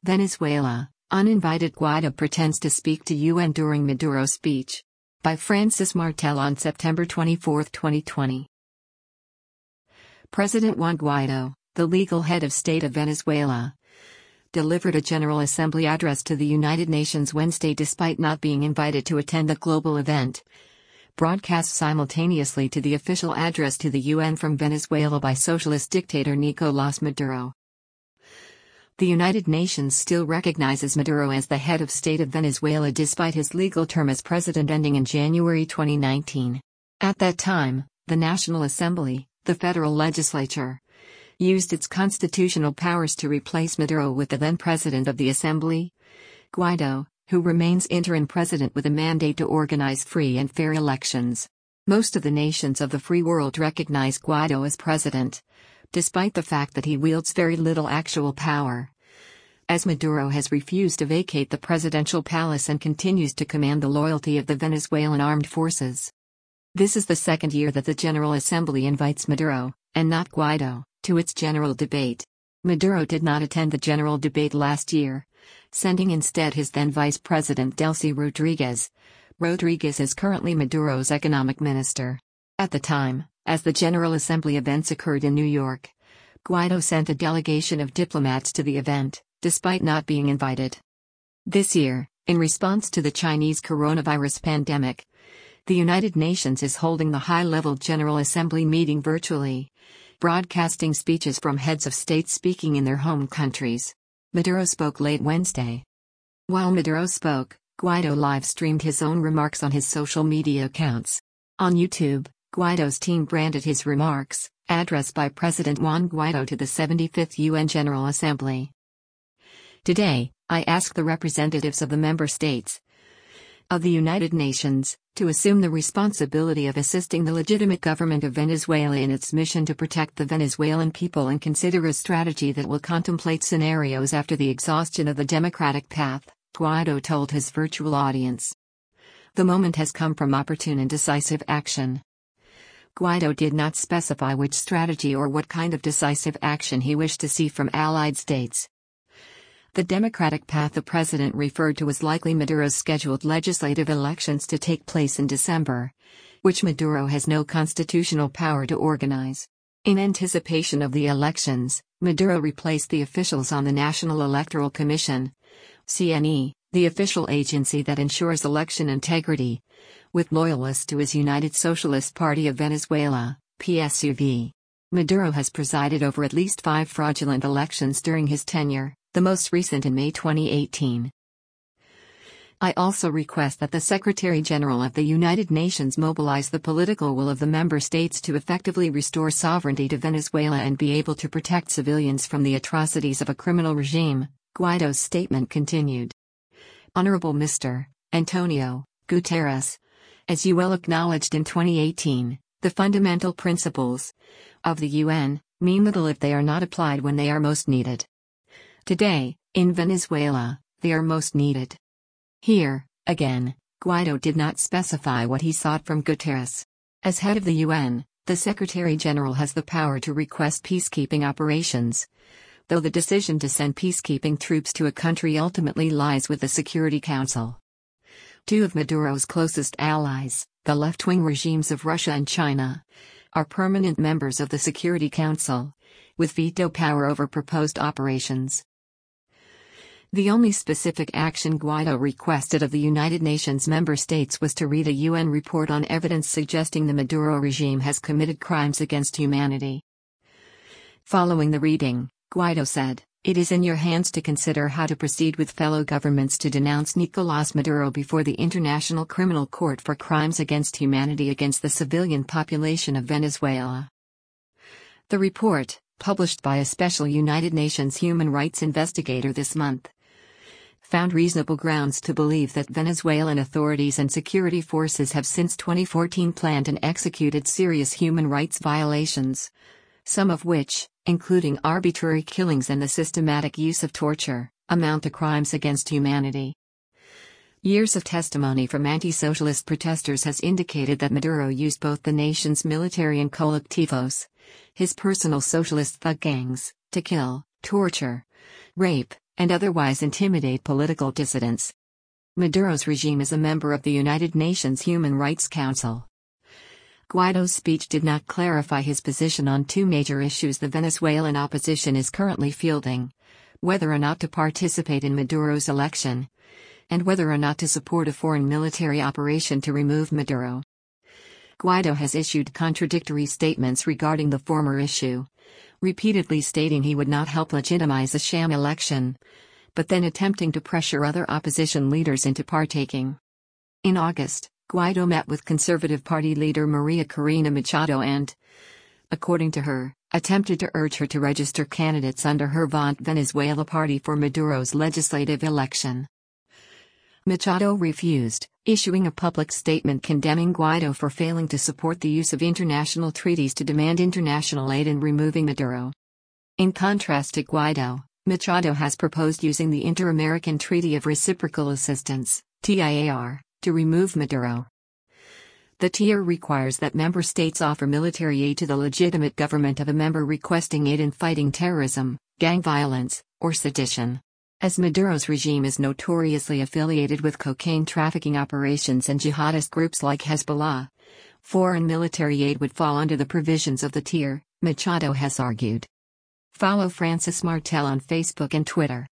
Venezuela, uninvited Guaidó pretends to speak to UN during Maduro speech. By Francis Martel on September 24, 2020. President Juan Guaidó, the legal head of state of Venezuela, delivered a General Assembly address to the United Nations Wednesday despite not being invited to attend the global event. Broadcast simultaneously to the official address to the UN from Venezuela by socialist dictator Nicolás Maduro. The United Nations still recognizes Maduro as the head of state of Venezuela despite his legal term as president ending in January 2019. At that time, the National Assembly, the federal legislature, used its constitutional powers to replace Maduro with the then president of the Assembly, Guaidó, who remains interim president with a mandate to organize free and fair elections. Most of the nations of the free world recognize Guaidó as president, despite the fact that he wields very little actual power, as Maduro has refused to vacate the presidential palace and continues to command the loyalty of the Venezuelan armed forces. This is the second year that the General Assembly invites Maduro, and not Guaidó, to its general debate. Maduro did not attend the general debate last year, sending instead his then Vice President Delcy Rodriguez. Rodriguez is currently Maduro's economic minister. At the time, as the General Assembly events occurred in New York, Guaidó sent a delegation of diplomats to the event, despite not being invited. This year, in response to the Chinese coronavirus pandemic, the United Nations is holding the high-level General Assembly meeting virtually, broadcasting speeches from heads of state speaking in their home countries. Maduro spoke late Wednesday. While Maduro spoke, Guaidó live-streamed his own remarks on his social media accounts. On YouTube, Guaidó's team branded his remarks, addressed by President Juan Guaidó to the 75th UN General Assembly. Today, I ask the representatives of the member states of the United Nations to assume the responsibility of assisting the legitimate government of Venezuela in its mission to protect the Venezuelan people and consider a strategy that will contemplate scenarios after the exhaustion of the democratic path, Guaidó told his virtual audience. The moment has come for opportune and decisive action. Guaidó did not specify which strategy or what kind of decisive action he wished to see from allied states. The democratic path the president referred to was likely Maduro's scheduled legislative elections to take place in December, which Maduro has no constitutional power to organize. In anticipation of the elections, Maduro replaced the officials on the National Electoral Commission, CNE, the official agency that ensures election integrity, with loyalists to his United Socialist Party of Venezuela, PSUV. Maduro has presided over at least 5 fraudulent elections during his tenure, the most recent in May 2018. I also request that the Secretary-General of the United Nations mobilize the political will of the member states to effectively restore sovereignty to Venezuela and be able to protect civilians from the atrocities of a criminal regime, Guaidó's statement continued. Honorable Mr. Antonio Guterres, as you well acknowledged in 2018, the fundamental principles of the UN mean little if they are not applied when they are most needed. Today, in Venezuela, they are most needed. Here, again, Guaidó did not specify what he sought from Guterres. As head of the UN, the Secretary-General has the power to request peacekeeping operations, though the decision to send peacekeeping troops to a country ultimately lies with the Security Council. 2 of Maduro's closest allies, the left-wing regimes of Russia and China, are permanent members of the Security Council, with veto power over proposed operations. The only specific action Guaidó requested of the United Nations member states was to read a UN report on evidence suggesting the Maduro regime has committed crimes against humanity. Following the reading, Guaidó said, "It is in your hands to consider how to proceed with fellow governments to denounce Nicolás Maduro before the International Criminal Court for crimes against humanity against the civilian population of Venezuela." The report, published by a special United Nations human rights investigator this month, found reasonable grounds to believe that Venezuelan authorities and security forces have since 2014 planned and executed serious human rights violations, some of which, including arbitrary killings and the systematic use of torture, amount to crimes against humanity. Years of testimony from anti-socialist protesters has indicated that Maduro used both the nation's military and colectivos, his personal socialist thug gangs, to kill, torture, rape, and otherwise intimidate political dissidents. Maduro's regime is a member of the United Nations Human Rights Council. Guaido's speech did not clarify his position on two major issues the Venezuelan opposition is currently fielding: whether or not to participate in Maduro's election, and whether or not to support a foreign military operation to remove Maduro. Guaido has issued contradictory statements regarding the former issue, repeatedly stating he would not help legitimize a sham election, but then attempting to pressure other opposition leaders into partaking. In August, Guaido met with Conservative Party leader Maria Corina Machado and, according to her, attempted to urge her to register candidates under her Vont Venezuela party for Maduro's legislative election. Machado refused, issuing a public statement condemning Guaido for failing to support the use of international treaties to demand international aid in removing Maduro. In contrast to Guaido, Machado has proposed using the Inter-American Treaty of Reciprocal Assistance, TIAR, to remove Maduro. The TIAR requires that member states offer military aid to the legitimate government of a member requesting aid in fighting terrorism, gang violence, or sedition. As Maduro's regime is notoriously affiliated with cocaine trafficking operations and jihadist groups like Hezbollah, foreign military aid would fall under the provisions of the TIAR, Machado has argued. Follow Francis Martel on Facebook and Twitter.